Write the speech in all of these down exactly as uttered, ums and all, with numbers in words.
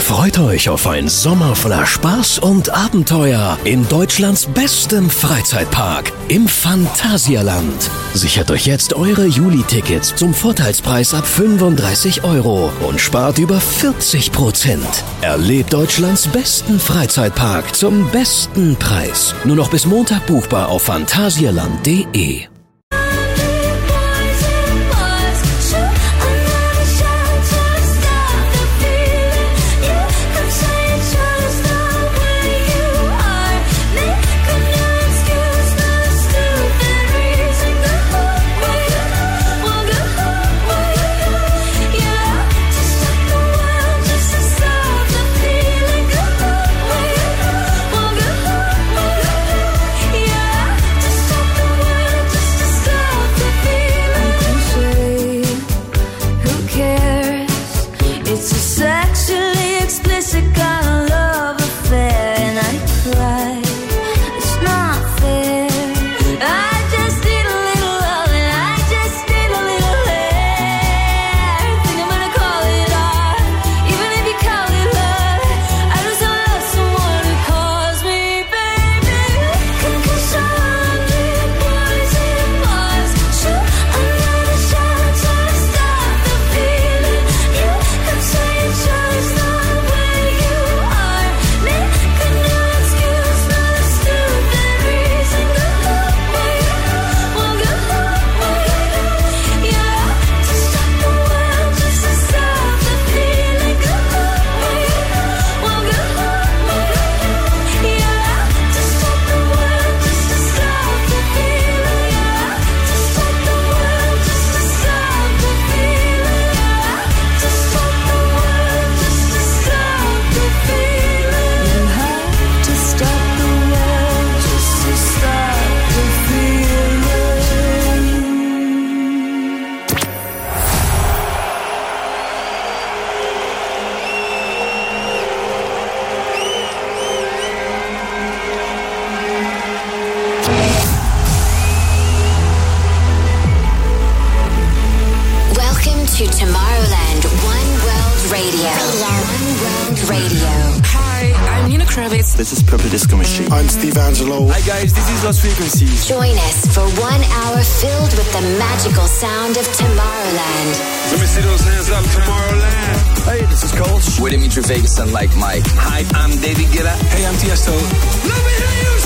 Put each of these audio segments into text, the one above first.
Freut euch auf ein Sommer voller Spaß und Abenteuer in Deutschlands bestem Freizeitpark, im Phantasialand. Sichert euch jetzt eure Juli-Tickets zum Vorteilspreis ab fünfunddreißig Euro und spart über vierzig Prozent. Erlebt Deutschlands besten Freizeitpark zum besten Preis. Nur noch bis Montag buchbar auf phantasialand punkt de. This is Purple Disco Machine. I'm Steve Angelo. Hi guys, this is Lost Frequencies. Join us for one hour filled with the magical sound of Tomorrowland. Let me see those hands up, Tomorrowland. Hey, this is Coach. We're Dimitri Vegas and Like Mike. Hi, I'm David Guetta. Hey, I'm Tiesto. Let me hear you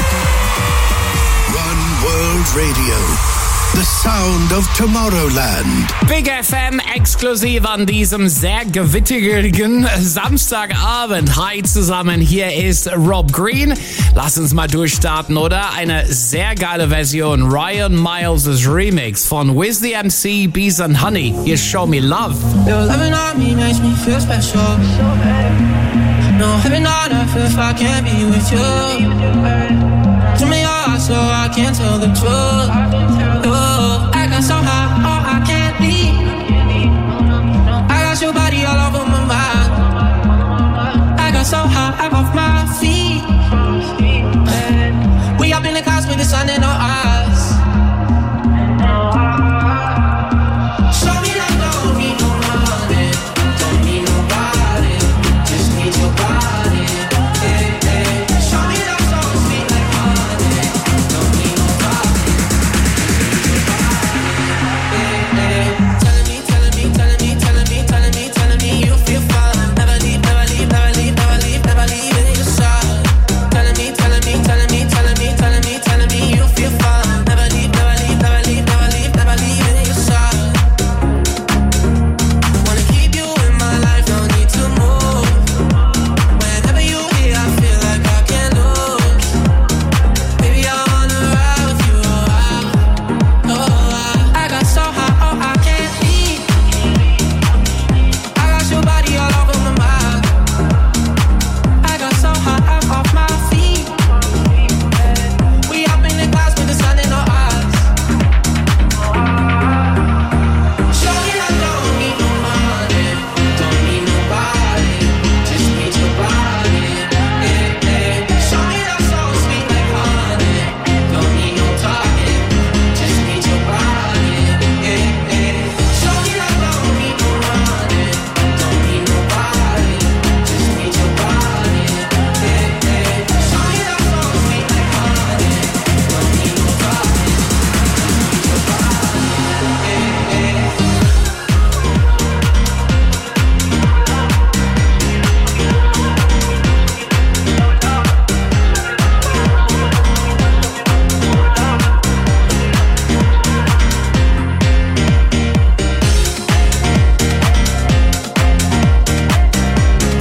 scream! One World Radio. The sound of Tomorrowland. Big F M exklusiv an diesem sehr gewitterigen Samstagabend. Hi zusammen, hier ist Rob Green. Lass uns mal durchstarten, oder? Eine sehr geile Version. Ryan Miles' Remix von Wiz the M C, Bees and Honey. Hier Show Me Love. Your loving on me makes me feel special. No heaven on earth if I can't be with you. To me, all so I can't tell the truth. Oh, I got so high, oh, I can't leave. I got your body all over my mind. I got so high, I'm off my feet. We up in the clouds with the sun in our eyes. Show me love, don't need no money, don't need nobody, just need your body. Hey, hey. Show me love so sweet like honey, don't need nobody. Yeah.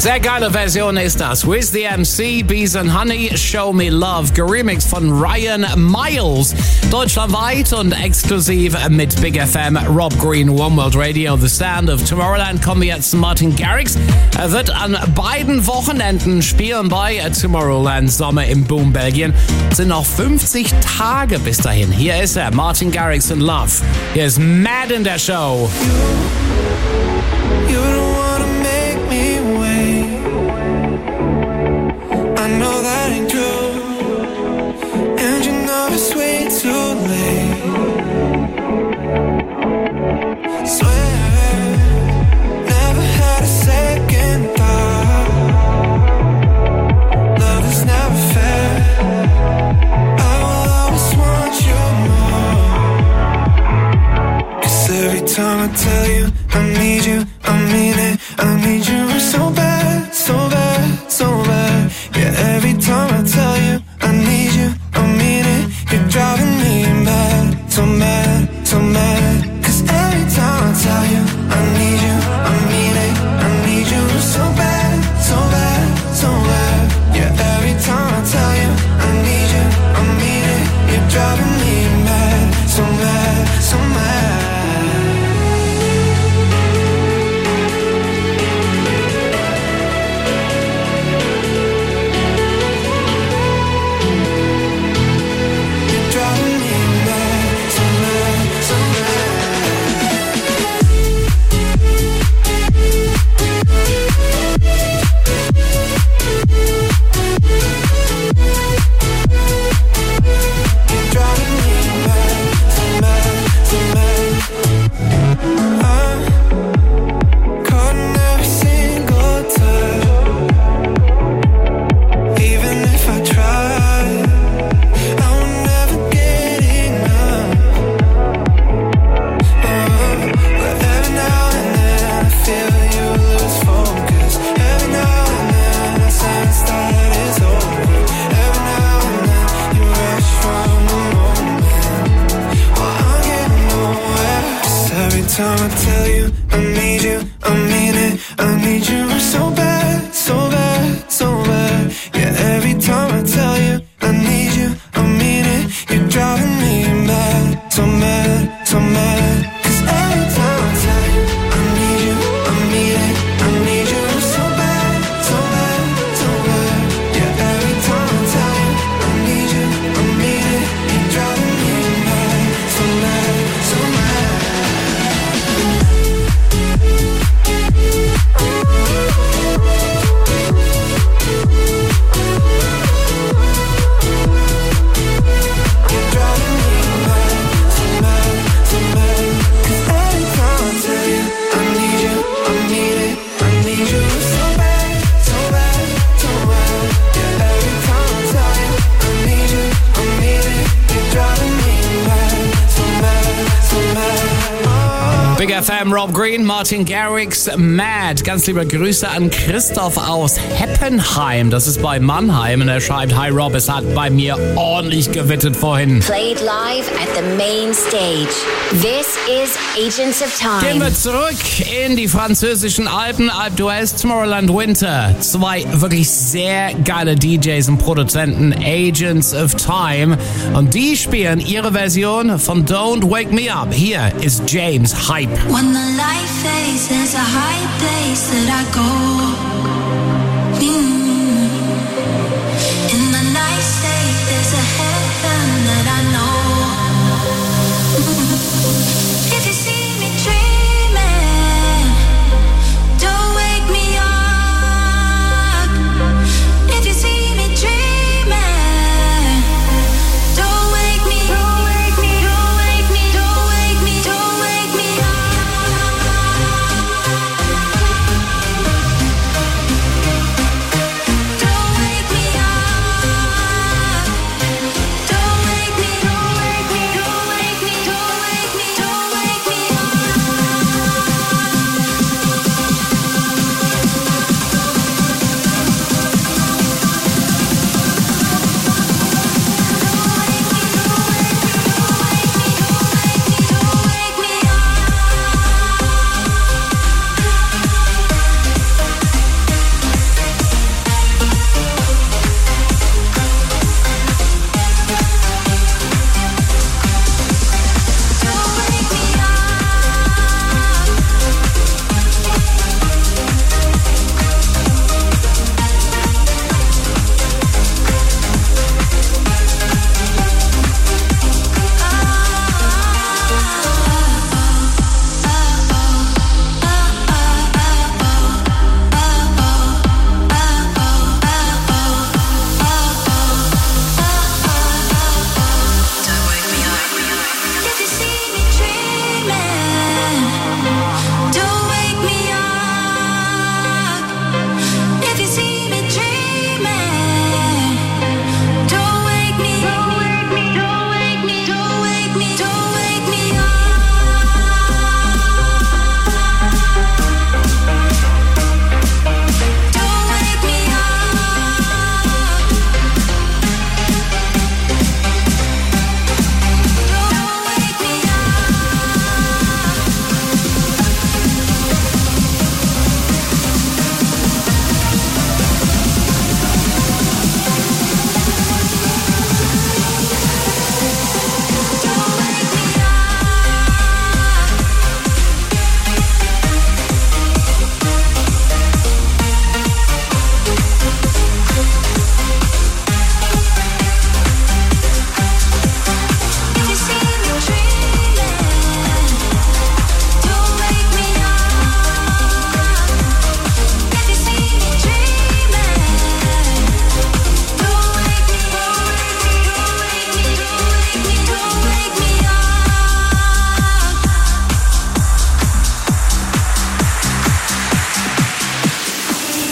Sehr geile Version ist das. With the M C, Bees and Honey, Show Me Love, geremixed von Ryan Miles. Deutschlandweit und exklusiv mit Big F M, Rob Green, One World Radio, The Sound of Tomorrowland. Kommen wir jetzt zu Martin Garrix. Er wird an beiden Wochenenden spielen bei Tomorrowland Sommer im Boom, Belgien. Es sind noch fünfzig Tage bis dahin. Hier ist er, Martin Garrix in Love. Hier ist Mad in der Show. You don't wanna make me wait. I know that ain't true, and you know it's way too late. Swear, never had a second thought. Love is never fair. I will always want you more. 'Cause every time I tell you I need you, I mean it, I need you so bad, so bad, so bad. Yeah, every time I tell you I need you, I mean it, you're driving me mad, so mad, so mad. 'Cause every time I tell you I need you, I mean it, I need you so bad, so bad, so bad. Yeah, every time I tell you I need you, I mean it, you're driving me mad, so mad, so mad. Time I tell you I need you, I mean it, I need you so bad, so bad, so bad. Yeah, every time I tell you I need you, I mean it, you're driving me mad, so mad, so mad. 'Cause every time I tell you I need you, I mean it, I need you so bad, so bad, so bad. Yeah, every time I tell you I need you, I mean it, you're driving me mad, so mad, so mad. Big F M, Rob Green, Martin Garrix, Mad. Ganz liebe Grüße an Christoph aus Heppenheim. Das ist bei Mannheim. Und er schreibt, hi Rob, es hat bei mir ordentlich gewittert vorhin. Played live at the main stage. This is Agents of Time. Gehen wir zurück in die französischen Alpen. Alpe d'Huez, Tomorrowland Winter. Zwei wirklich sehr geile D Js und Produzenten, Agents of Time. Und die spielen ihre Version von Don't Wake Me Up. Hier ist James Hype. When the light fades, there's a high place that I go. Mm. In the night state, there's a heaven that I know. Mm. If you see me dreaming, don't wake me up. If you see me dreaming, don't wake me, don't wake me, don't wake me, don't wake me, don't wake me up.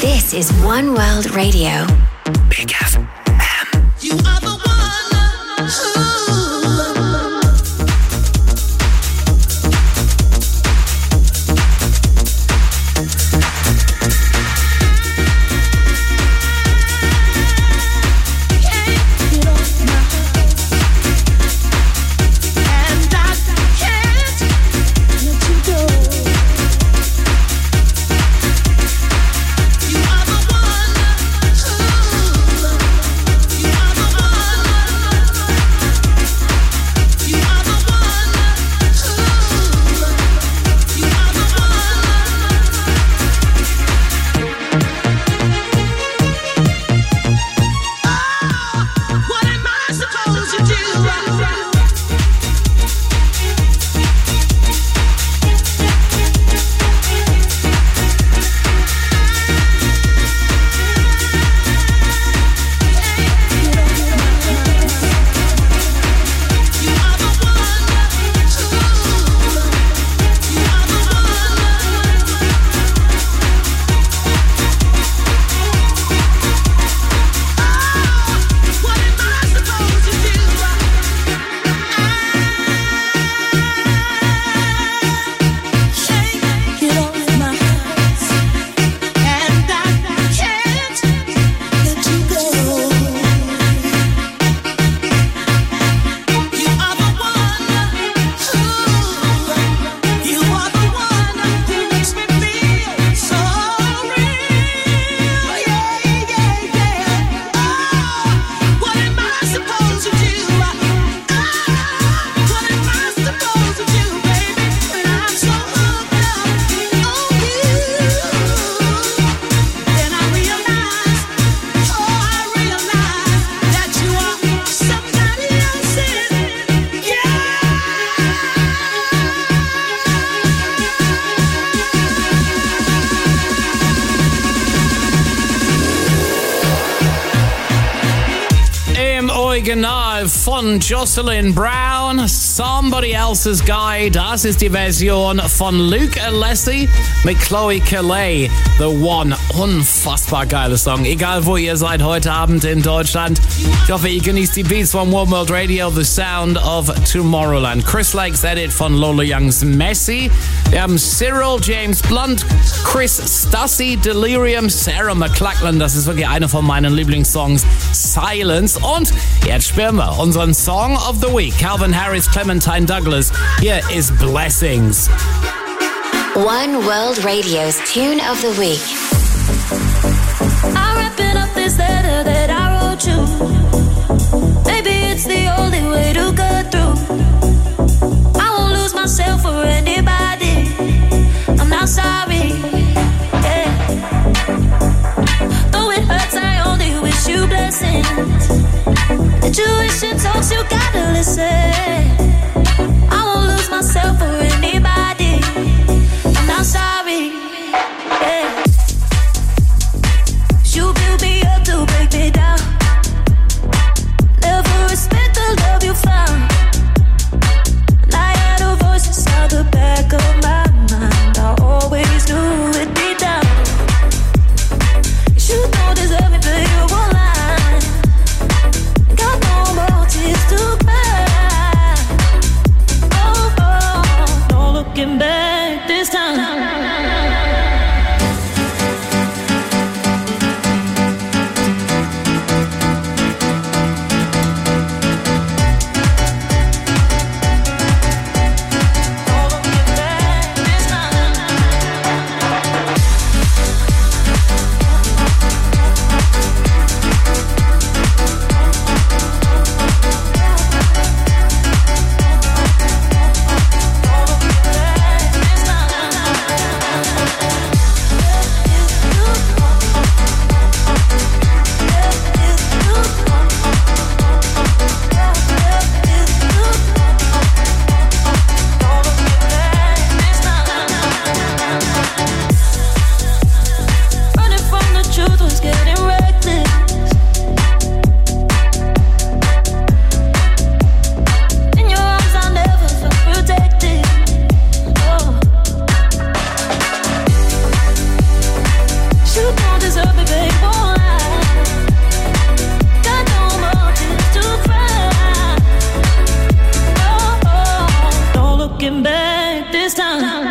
This is One World Radio. Big F M. You are the one who Original von Jocelyn Brown, Somebody Else's Guy. Das ist die Version von Luke Alessi mit Chloe Calais. The One. Unfassbar geiler Song. Egal wo ihr seid heute Abend in Deutschland. Ich hoffe, ihr genießt die Beats von One World Radio, The Sound of Tomorrowland. Chris Lake's Edit von Lola Young's Messy. Wir haben Cyril, James Blunt, Chris Stassi, Delirium, Sarah McLachlan. Das ist wirklich einer von meinen Lieblingssongs. Silence. Und jetzt spielen wir unseren Song of the Week. Calvin Harris, Clementine Douglas. Here is Blessings. One World Radio's Tune of the Week. I'm wrapping up this letter that I wrote you. Maybe it's the only way to get through. I won't lose myself for anybody. I'm not sorry. Yeah. Though it hurts, I only wish you blessings. The tuition talks, you gotta listen. I won't lose myself for anybody. I'm not sorry. Yeah. You build me up to break me down. Never respect the love you found. And I had a voice inside the back of my mind. I always knew it'd be down. You don't deserve me, but you won't lie. Got no more tears to cry. Oh, oh, no looking back this time. Deserve love me, baby, won't I? Got no more tears to cry. Oh, oh, no looking back this time.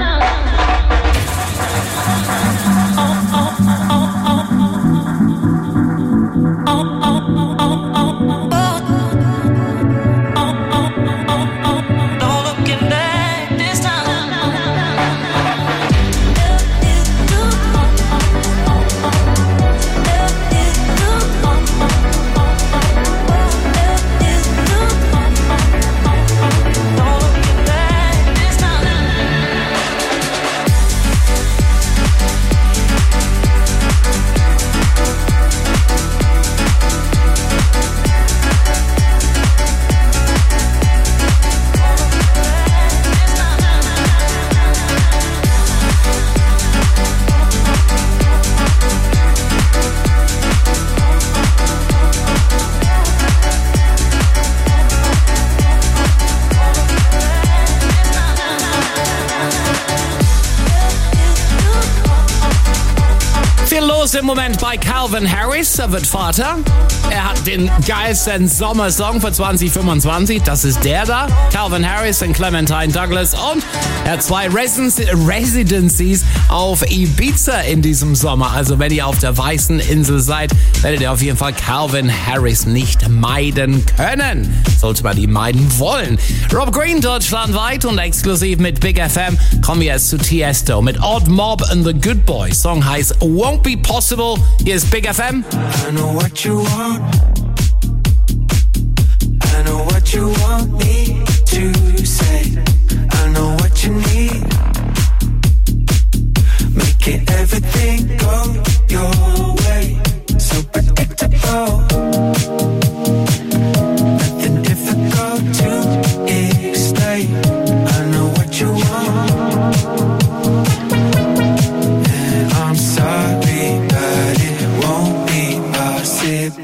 Im Moment bei Calvin Harris, er wird Vater. Er hat den geilsten Sommersong für zwanzig fünfundzwanzig, das ist der da. Calvin Harris und Clementine Douglas und er hat zwei Residencies auf Ibiza in diesem Sommer. Also wenn ihr auf der Weißen Insel seid, werdet ihr auf jeden Fall Calvin Harris nicht meiden können. Sollte man ihn meiden wollen. Rob Green deutschlandweit und exklusiv mit Big F M kommen wir jetzt zu Tiesto mit Odd Mob and the Good Boy. Song heißt Won't Be Possible. Hier ist Big F M. I know what you want. I know what you want me to say. I know what you need. Making everything go your way. So predictable. Nothing difficult to explain. I know what you want. And I'm sorry, but it won't be possible.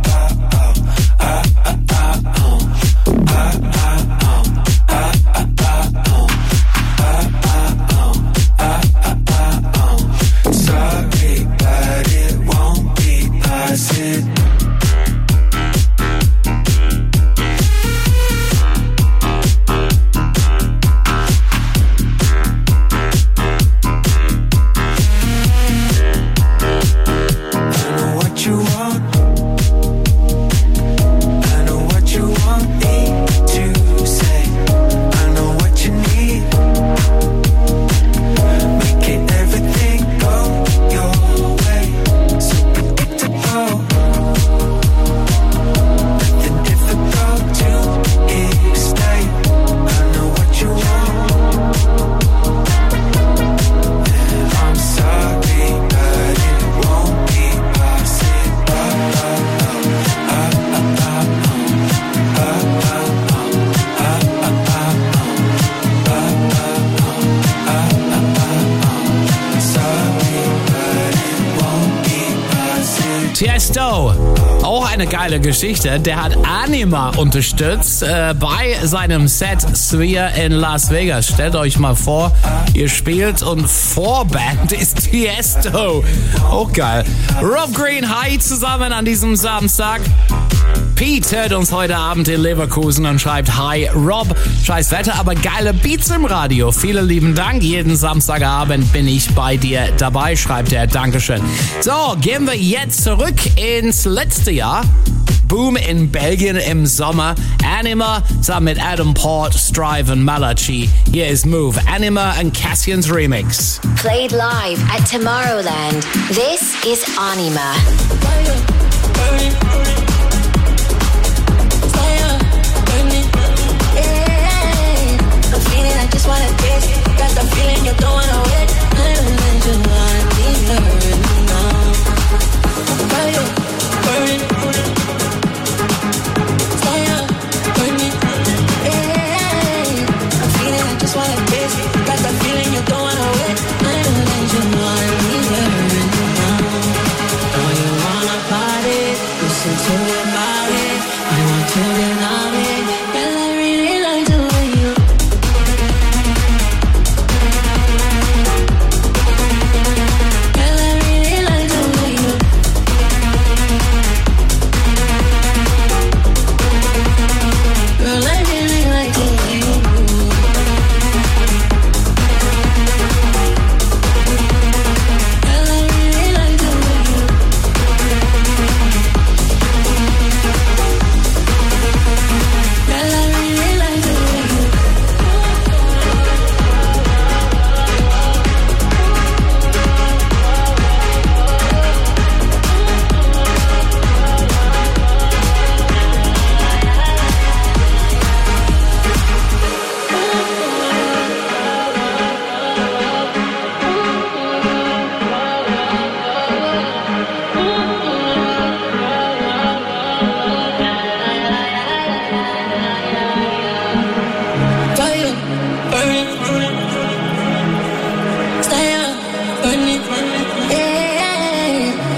Tiesto, auch eine geile Geschichte. Der hat Anima unterstützt äh, bei seinem Set Sphere in Las Vegas. Stellt euch mal vor, ihr spielt und Vorband ist Tiesto. Auch geil. Rob Green, hi zusammen an diesem Samstag. Pete hört uns heute Abend in Leverkusen und schreibt: Hi Rob, scheiß Wetter, aber geile Beats im Radio. Vielen lieben Dank. Jeden Samstagabend bin ich bei dir dabei, schreibt er. Dankeschön. So, gehen wir jetzt zurück ins letzte Jahr. Boom in Belgien im Sommer. Anima zusammen mit Adam Port, Strive und Malachi. Hier ist Move, Anima and Cassian's Remix. Played live at Tomorrowland. This is Anima. I just wanna taste it. Got the feeling you're throwing away. I don't need you, I need her now. Fire, burning. Fire, burning. Hey, I'm feeling, I just wanna taste it. Got the feeling you're throwing away. I don't need you, I need her now. Oh, you wanna party? Listen to your body. I want to deny it. Girl, I really like the way you. Girl, I really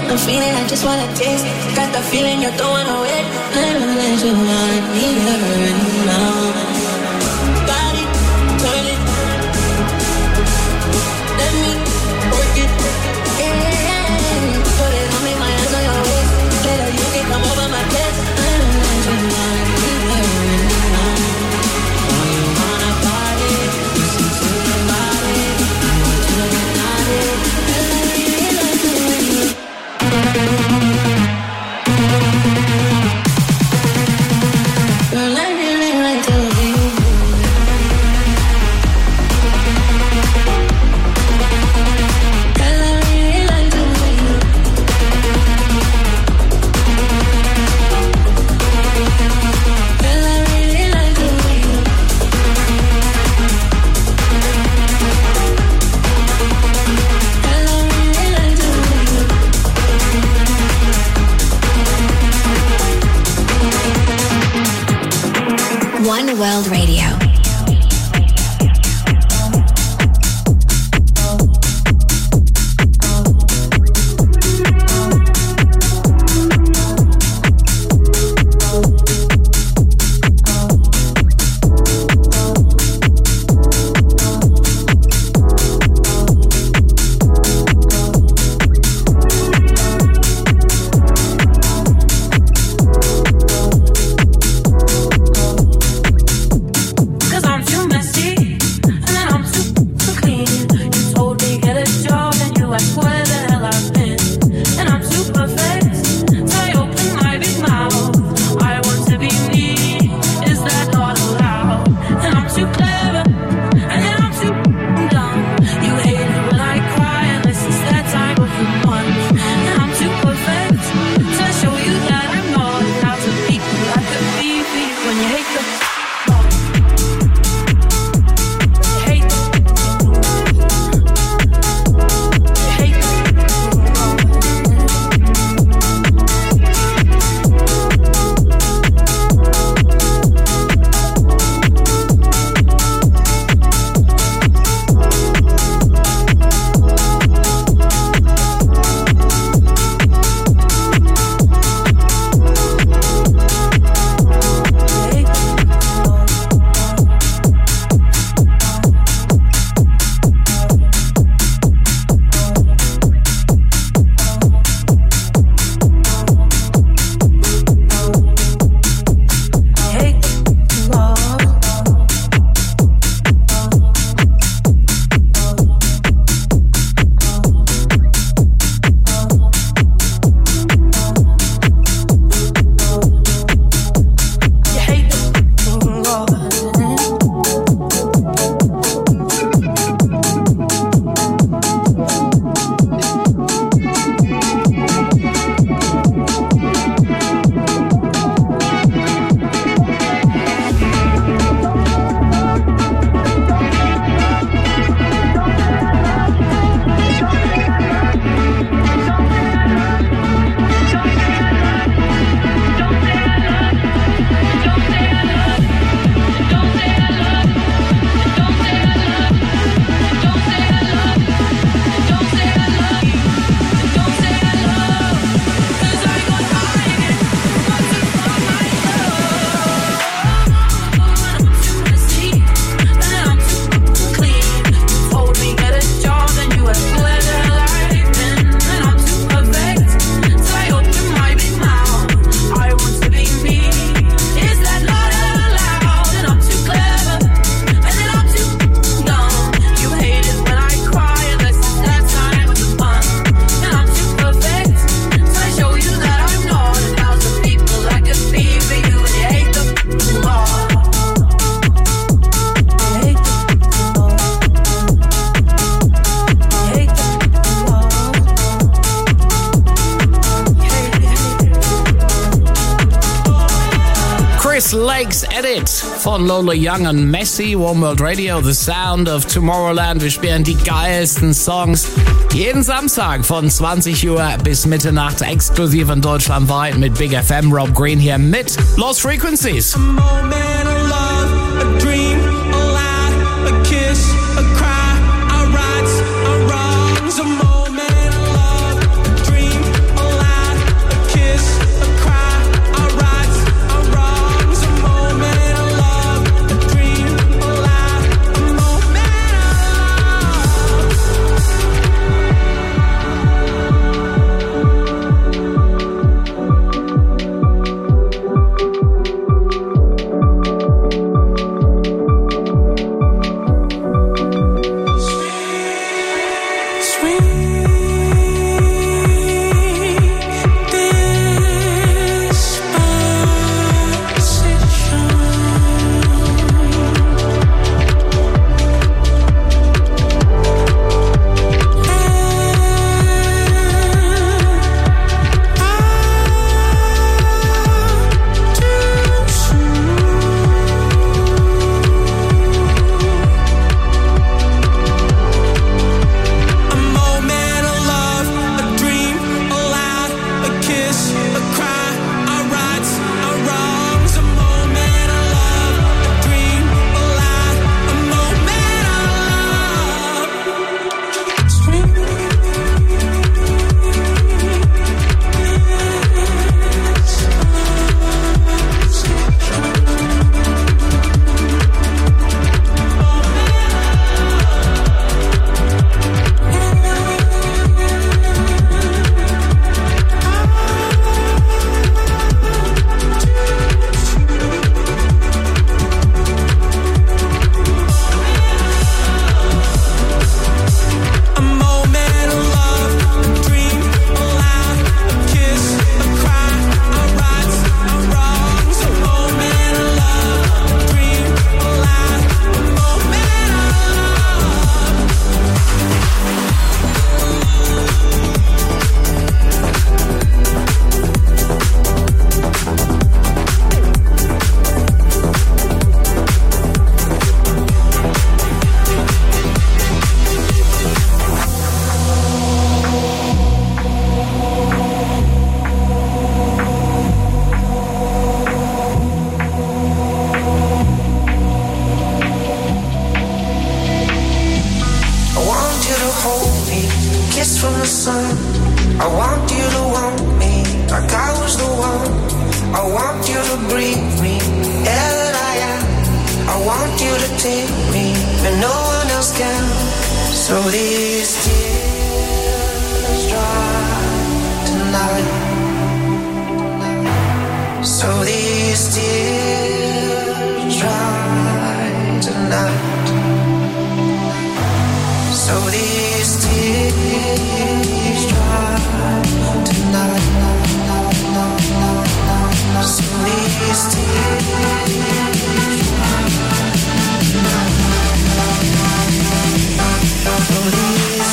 I'm feeling, I just wanna taste. Got the feeling you're throwing away. I don't let you want me here now. Body, turn it. Let me work it. Yeah. Put it on me, my hands on your waist. Later you can come over my place. I don't let you want me here now. Oh, you wanna party? Listen to your body. I want you to get naughty. Cause I really like the way you. Girl, I really like the way you move. Girl, I really like the way you. Girl, I really like the way you. Girl, I really like the way you. One World Radio. Lakes Edit von Lola Young und Messi. One World Radio, The Sound of Tomorrowland. Wir spielen die geilsten Songs jeden Samstag von zwanzig Uhr bis Mitternacht exklusiv in deutschlandweit mit Big F M. Rob Green hier mit Lost Frequencies. A moment of love, a dream, a lie, a kiss, a cry, our rights, our wrongs. A moment of love, a dream, a tears dry tonight. So these tears dry tonight. So these tears dry tonight. So these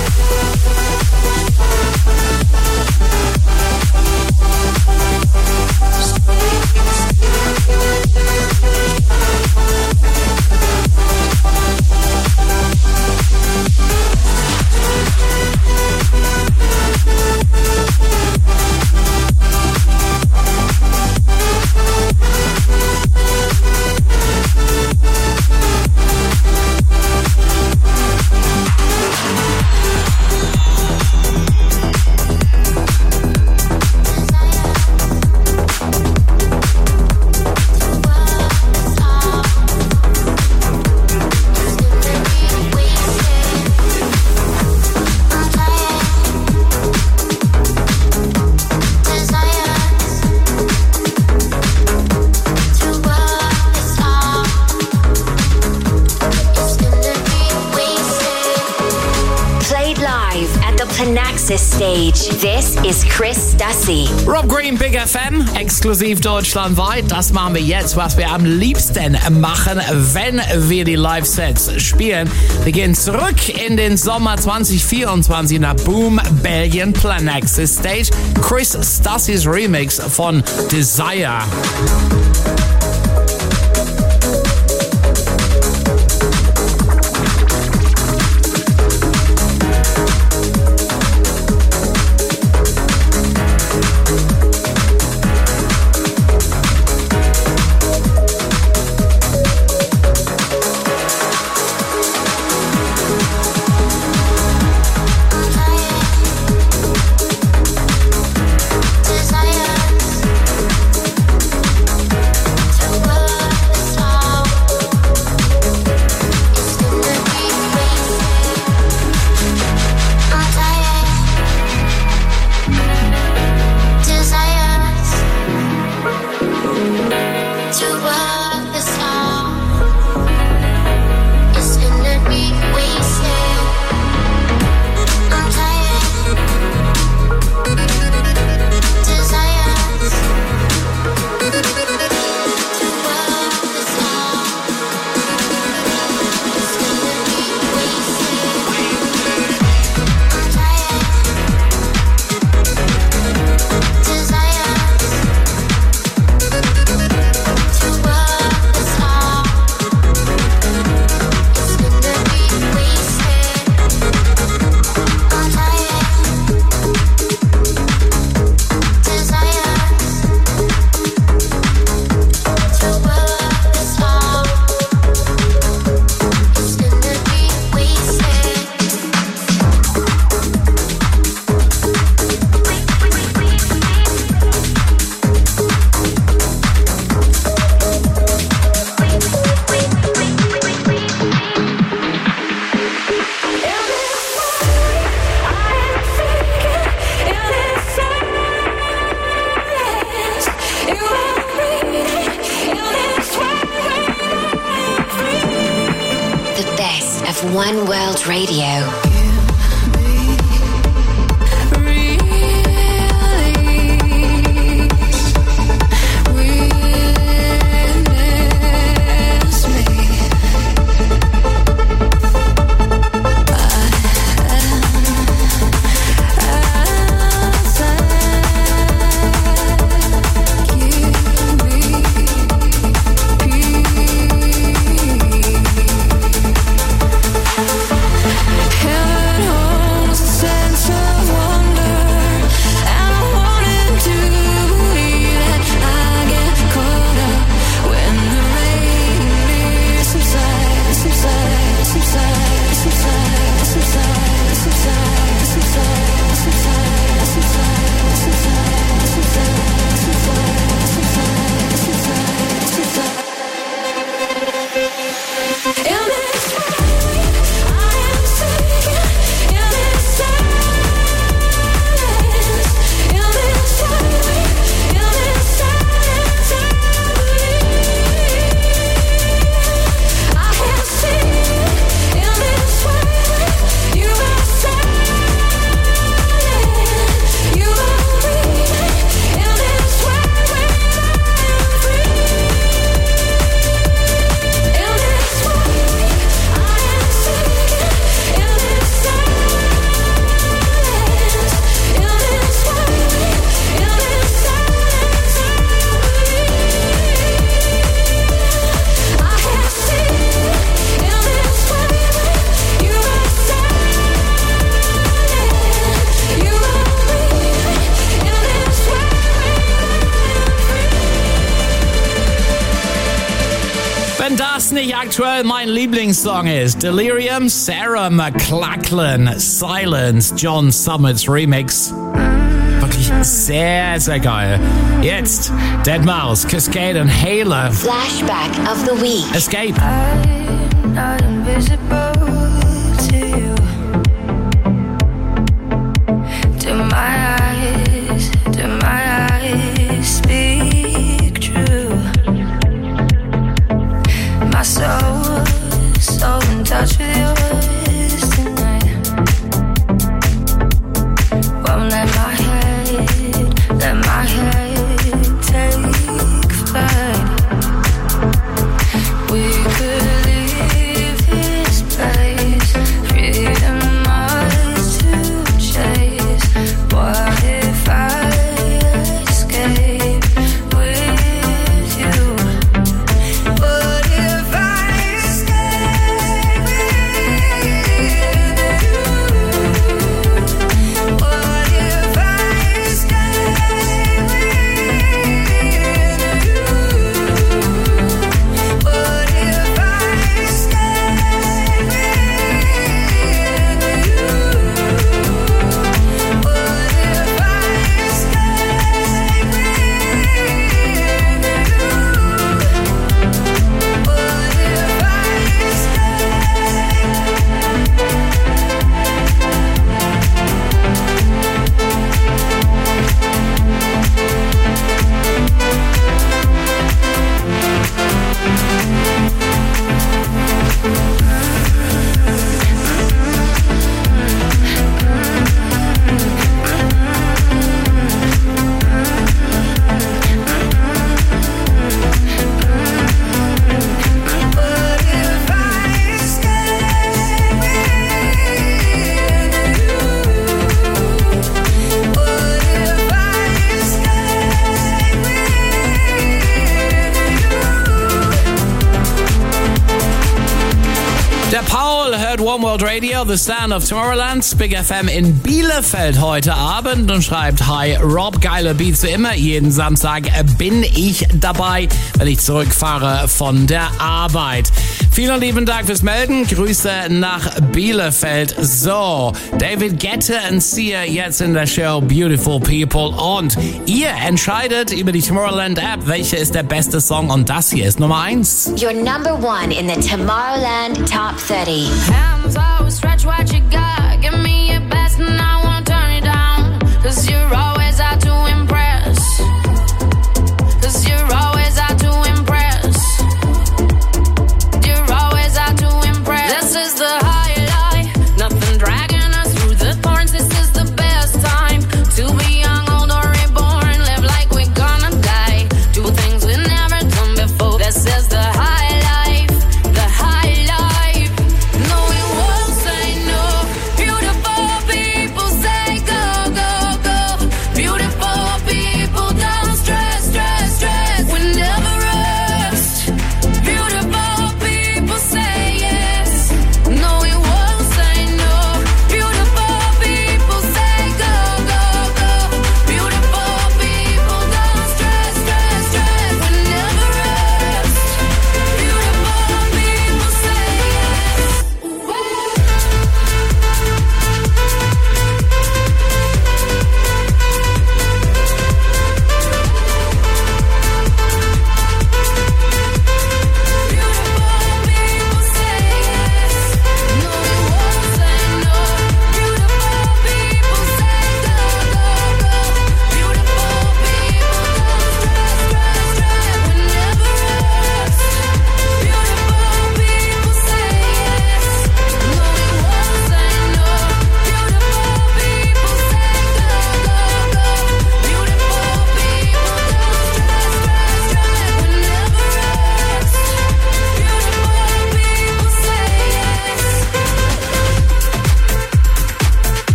Stage. This is Chris Stassi. Rob Green, Big F M, exklusiv deutschlandweit. Das machen wir jetzt, was wir am liebsten machen, wenn wir die Live-Sets spielen. Wir gehen zurück in den Sommer zwanzig vierundzwanzig nach Boom, Belgien, Planaxis Stage. Chris Stassis Remix von Desire. One World Radio. Hell Was nicht aktuell mein Lieblingssong ist, Delirium, Sarah McLachlan, Silence, John Summits Remix. Wirklich sehr, sehr geil. Jetzt deadmau five, Cascade und Halo. Flashback of the week. Escape. I'm not invisible to you. Do my eyes, do my eyes speak true? My soul, so in touch with yours tonight. Won't let my head, let my head take flight. We could leave this place, freedom ours to chase. What if I escape with you? What if I escape with you? What if I escape with you? What if I escape with you? What if I escape with you? Der Paul hört One World Radio, The Sound of Tomorrowland, Big F M in Bielefeld heute Abend und schreibt: Hi Rob, geile Beats wie immer. Jeden Samstag bin ich dabei, wenn ich zurückfahre von der Arbeit. Vielen lieben Dank fürs Melden. Grüße nach Bielefeld. So, David Guetta und Sia jetzt in der Show Beautiful People. Und ihr entscheidet über die Tomorrowland App, welcher ist der beste Song. Und das hier ist Nummer eins. Your number one in the Tomorrowland Top thirty. Hands out, stretch what you got. Give me your best and I won't turn it down. Cause you're always out to impress. Cause you're always out to impress. You're always out to impress. This is the highlight. Nothing dragging us through the thorns. This is the best time to be young, old, or reborn. Live like we're gonna die. Do things we've never done before. This is the high life. The high life. No, we won't say no. Beautiful people say go, go, go. Beautiful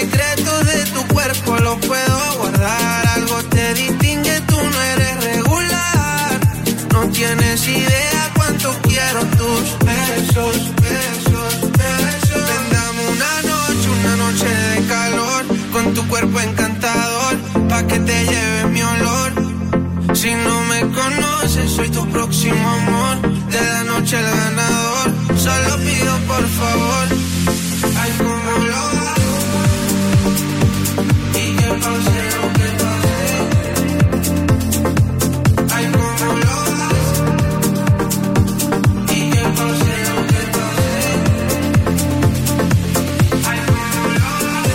secretos de tu cuerpo los puedo guardar. Algo te distingue, tú no eres regular. No tienes idea cuánto quiero tus besos, besos, besos. Ven, dame una noche, una noche de calor, con tu cuerpo encantador, pa' que te lleve mi olor. Si no me conoces, soy tu próximo amor, de la noche el ganador. Solo pido por favor, ay, como lo hago, y que pase lo que pase. Ay, como lo hago, y que pase lo que pase. Ay, como lo hago.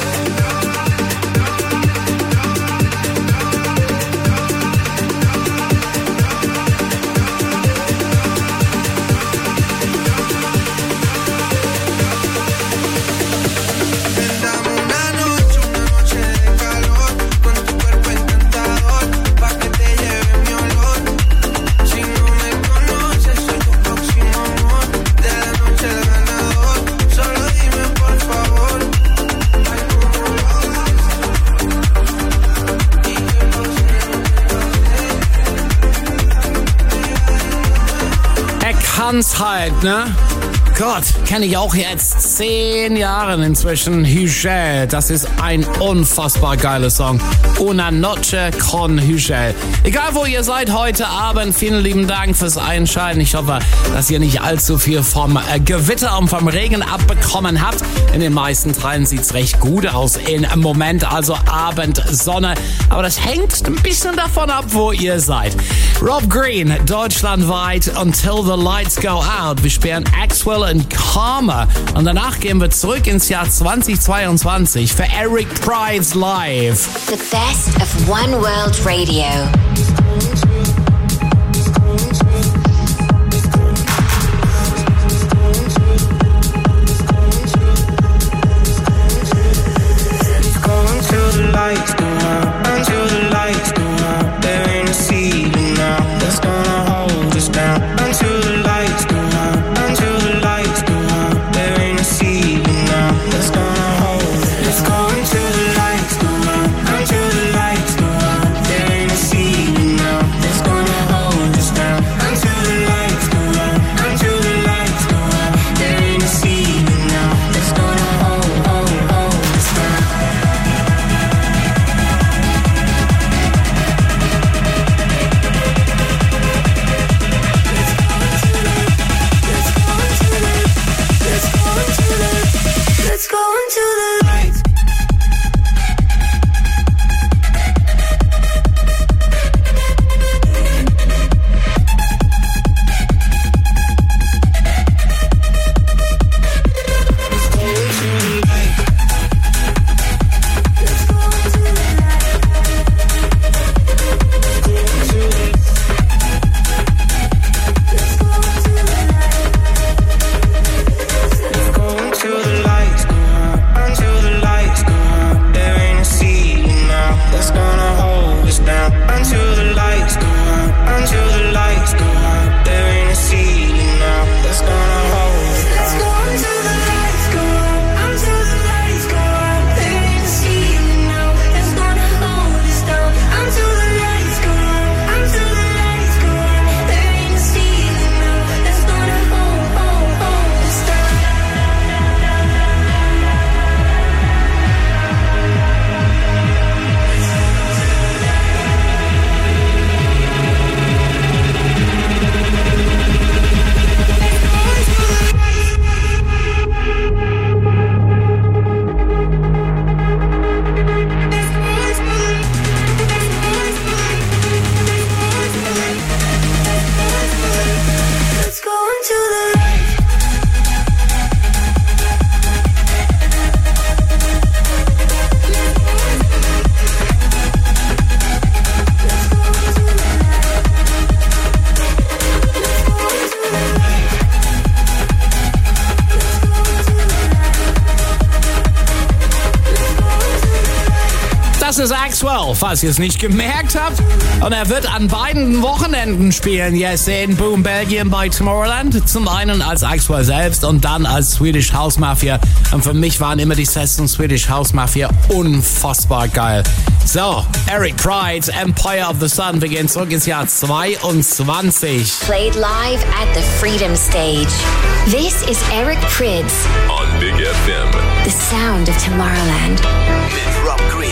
Kann's halt, ne? Gott, kenne ich auch jetzt zehn Jahre inzwischen. Hügel, das ist ein unfassbar geiler Song. Una noche con Hügel. Egal wo ihr seid heute Abend, vielen lieben Dank fürs Einschalten. Ich hoffe, dass ihr nicht allzu viel vom äh, Gewitter und vom Regen abbekommen habt. In den meisten Teilen sieht's recht gut aus im Moment, also Abendsonne. Aber das hängt ein bisschen davon ab, wo ihr seid. Rob Green, deutschlandweit Until the Lights Go Out. Wir spielen Axwell und Karma. Und danach gehen wir zurück ins Jahr zweitausendzweiundzwanzig für Eric Prydz Live. The best of One World Radio. Until the lights go out, until the lights go out, there ain't a ceiling now that's gonna hold us down. Until the lights go out, until the lights go out, there ain't a ceiling now that's gonna hold us. Let's go until the lights go out, until the lights go out, there ain't a ceiling Das ist Axwell, falls ihr es nicht gemerkt habt. Und er wird an beiden Wochenenden spielen. Yes, in Boom, Belgien bei Tomorrowland. Zum einen als Axwell selbst und dann als Swedish House Mafia. Und für mich waren immer die Sets von Swedish House Mafia unfassbar geil. So, Eric Prydz, Empire of the Sun, wir gehen zurück ins Jahr zweiundzwanzig. Played live at the Freedom Stage. This is Eric Prydz on Big F M. The sound of Tomorrowland. Mit Rob Green.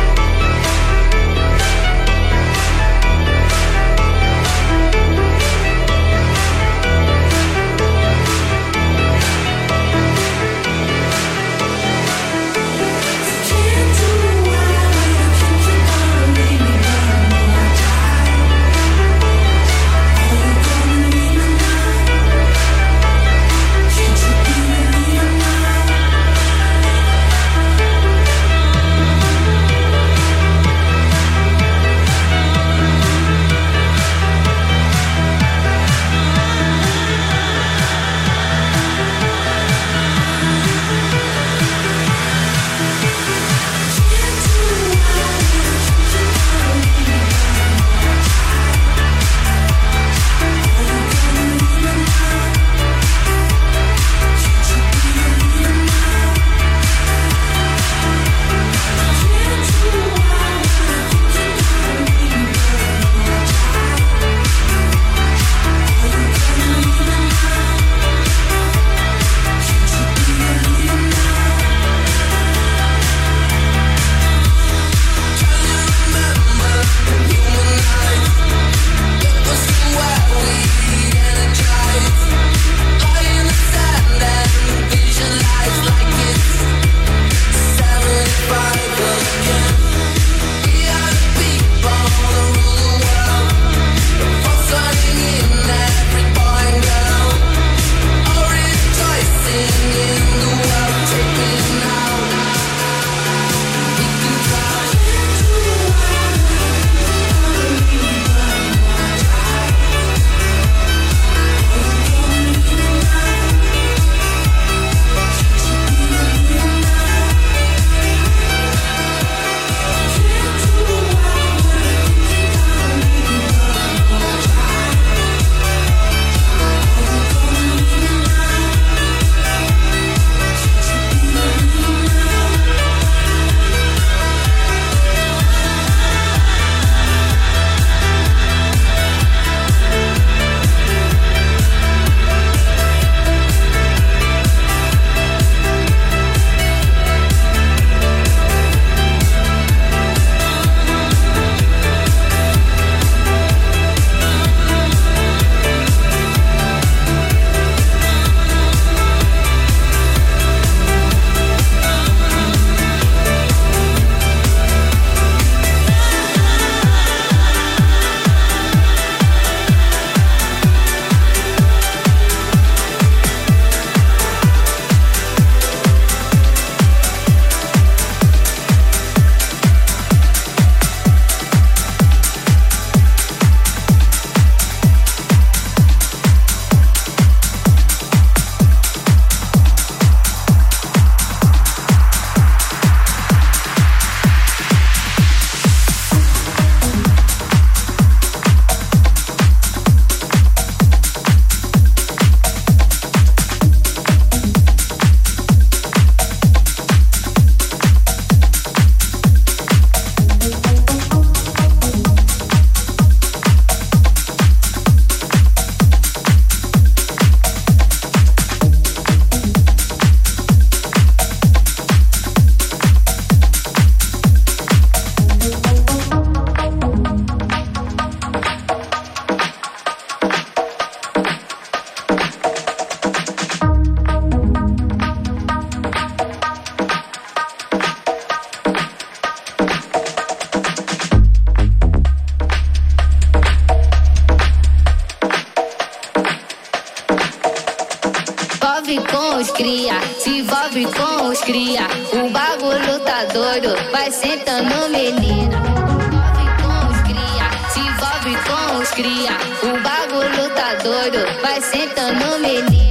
envolve com os cria, se envolve com os cria. O bagulho tá doido, vai sentando menina. Envolve com os cria, se envolve com os cria. O bagulho tá doido, vai sentando menina.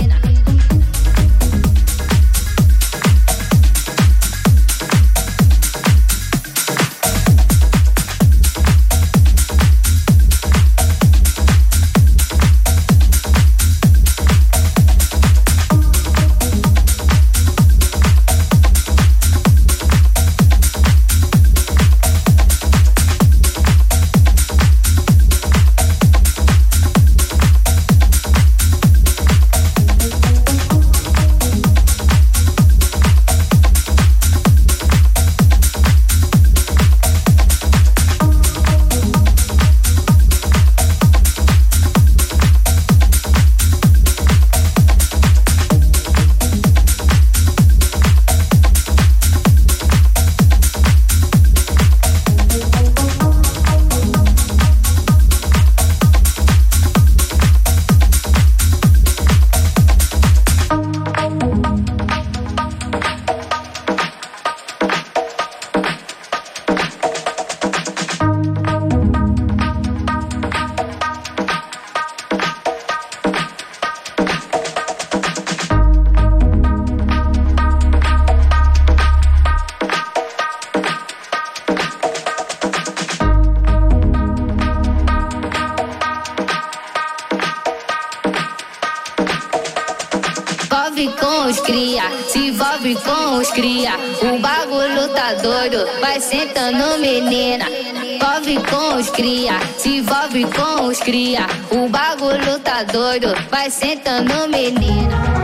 com os cria, se envolve com os cria. O bagulho tá doido, vai sentando menina. Envolve com os cria, se envolve com os cria. O bagulho tá doido, vai sentando menina.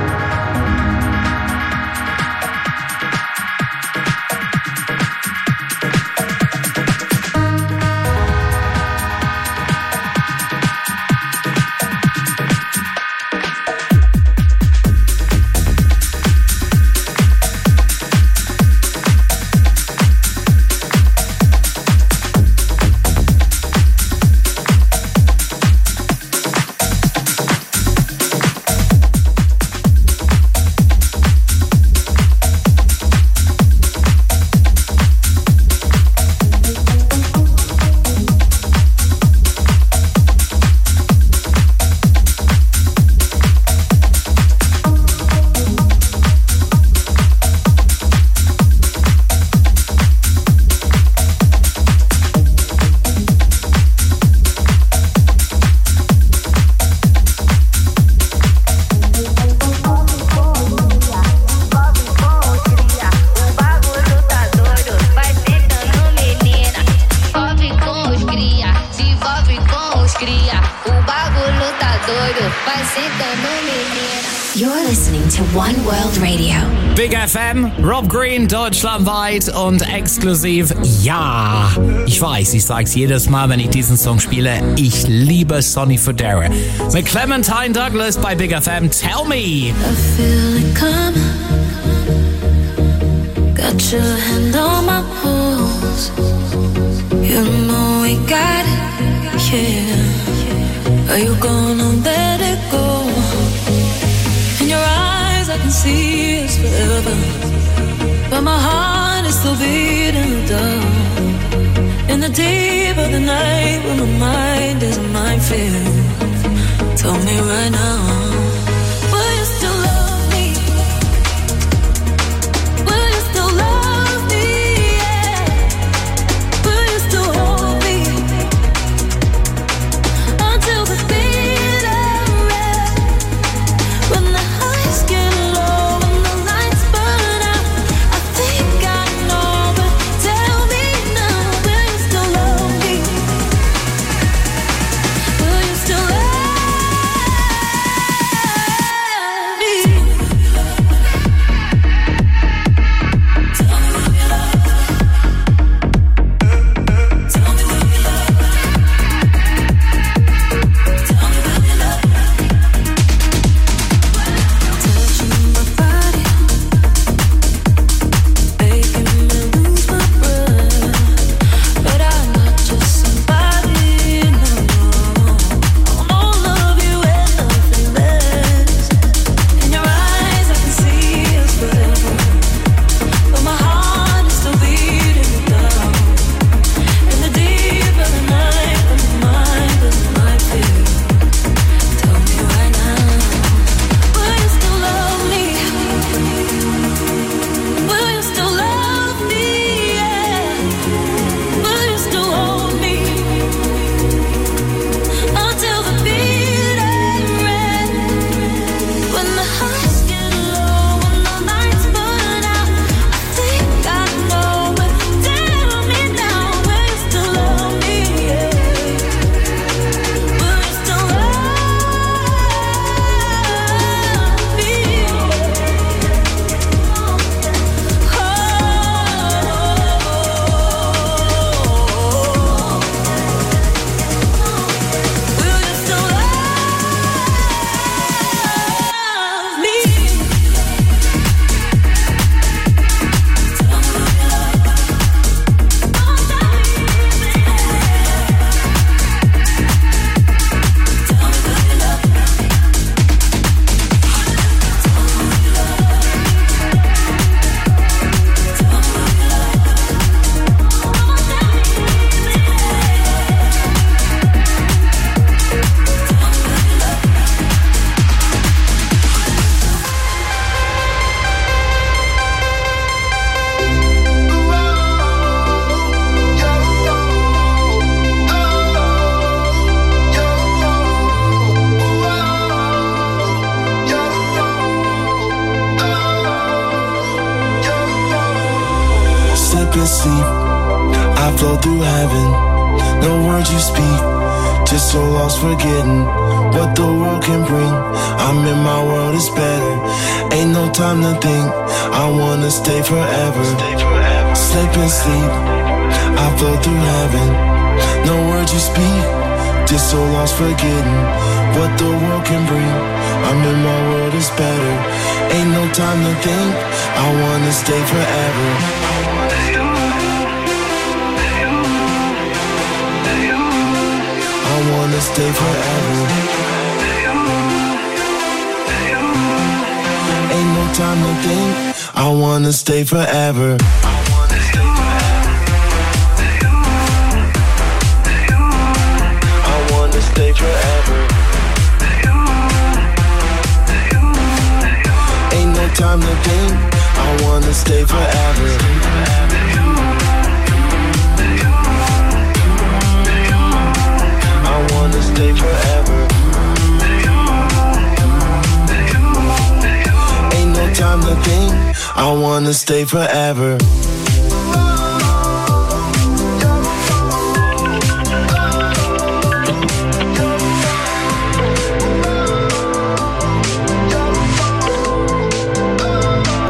You're listening to One World Radio. Big F M, Rob Green, deutschlandweit und exklusiv. Ja, ich weiß, ich sag's jedes Mal, wenn ich diesen Song spiele. Ich liebe Sonny Fodera. Mit Clementine Douglas bei Big F M. Tell me. I feel it coming. Got your hand on my pulse. You know we got it, yeah. Are you gonna let it go? In your eyes I can see it's forever, but my heart is still beating the dark. In the deep of the night when my mind is a minefield. Tell me right now, will you still love me? Will you still love me? Yeah. Will you still hold me until the bitter end? When the highs get low and the lights burn out, I think I know, but tell me now, will you still love me? Will you still love me? I flow through heaven. No words you speak, just so lost forgetting what the world can bring. I'm in my world, it's better. Ain't no time to think, I wanna stay forever. Sleep and sleep, I flow through heaven. No words you speak, just so lost forgetting what the world can bring. I'm in my world, it's better. Ain't no time to think, I wanna stay forever. I wanna stay forever. Ain't no time to think, I wanna stay forever. I wanna stay forever. Ain't no time to think, I wanna stay forever. I wanna stay forever. Ain't no time to think, I wanna stay forever.